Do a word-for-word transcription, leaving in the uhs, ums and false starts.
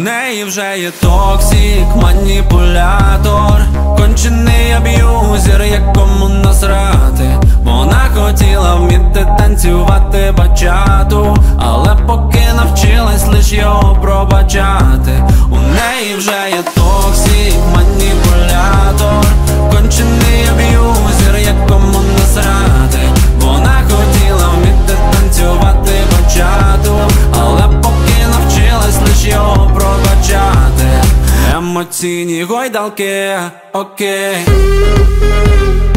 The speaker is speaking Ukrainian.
неї вже є токсик, маніпулятор, кончений аб'юзер, якому насрати. Вона хотіла вміти танцювати бачату, але поки навчилась лиш його пробачати. У неї вже є токсик, маніпулятор, кончений аб'юзер, якому насрати. Вона хотіла вміти танцювати бачату, але поки навчилась лиш його пробачати. Емоційні гойдалки, окей.